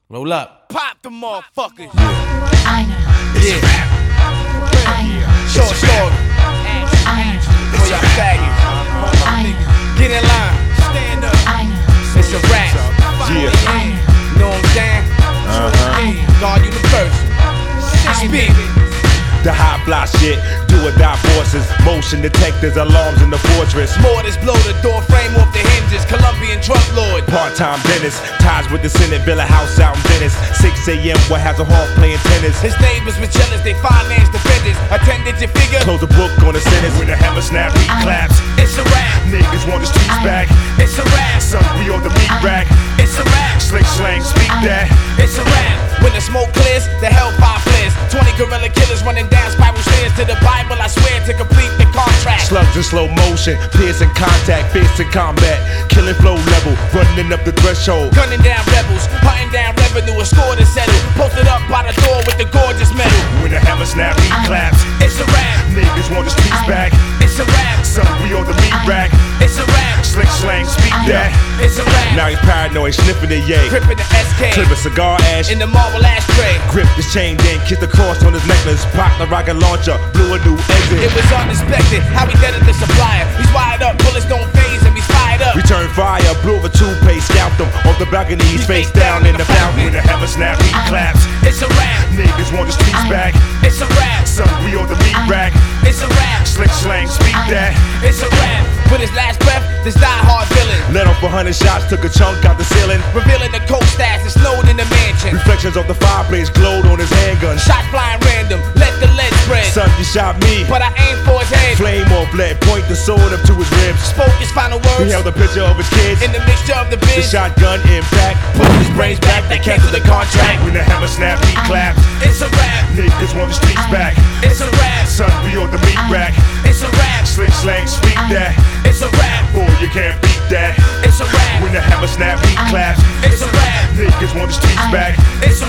Roll up. Pop the motherfuckers. I know. Yeah. I know. Short story. I know. For y'all faggots. I know. Get in line. Stand up. I know. It's a rap. Yeah. I know. You know what I'm saying? God Universal. Spit. The high fly shit, do or die forces, motion detectors, alarms in the fortress. Mortars blow the door frame off the hinges. Colombian drug lord. Part-time dentist, ties with the Senate, Villa House out in Venice. 6 a.m. what has a hawk playing tennis. His neighbors were jealous, they financed the vendors. A 10-digit figure. Close the book on the sentence. When the hammer snap, beat claps. It's a rap. Niggas want the streets back. It's a rap. Son, we on the meat rack. It's a rap. Slick slang, speak that. It's a rap. When the smoke clears, the hellfire flares. 20 gorilla killers running down spiral stairs to the Bible, I swear, to complete the contract. Slugs in slow motion, piercing contact, fierce in combat. Killing flow level, running up the threshold. Gunning down rebels, hunting down revenue, a score to settle. Posted up by the door with the gorgeous metal. When the hammer snap, beat claps. It's a rap. Niggas want the streets back. It's a rap. Son, we on the meat rack. It's a rap. Slick slang, speak that. It's a rap. Now he's paranoid, sniffing the yay. Gripping the SK. Clip a cigar ash. In the marble ashtray. Grip the chain, then kiss the cross on his necklace. Pop the rocket launcher, blew a new exit. It was unexpected how he deaded the supplier. He's wired up, bullets don't phase him, he's fired up. Return fire, blew over toothpaste, scalped him off the balcony. He's face down in the fountain. When the hammer snap, he claps. It's a rap. Niggas want the streets back. It's a rap. Son, we on the meat rack. It's a rap. Slick slang, speak that. It's a rap. With his last breath, this die-hard villain. Let off 100 shots, took a chunk out the ceiling. Revealing the cold stash that snowed in the mansion. Reflections of the fireplace glowed on his handgun. Shot flying random, let the lead spread. Son, you shot me, But I aimed for his head. flame or bled, point the sword up to his ribs. Spoke his final He words held a picture of his kids. in the mixture of the The biz. shotgun impact, Put his brains back, they canceled the contract. when the hammer snap, he claps. It's a rap. Niggas want the streets back. It's a rap. Son, we on the meat rack. It's a rap. Slick slang, speak that. It's a rap. Boy, you can't beat that. It's a rap. When the hammer snap, he claps. It's a rap. Niggas want the streets back. It's a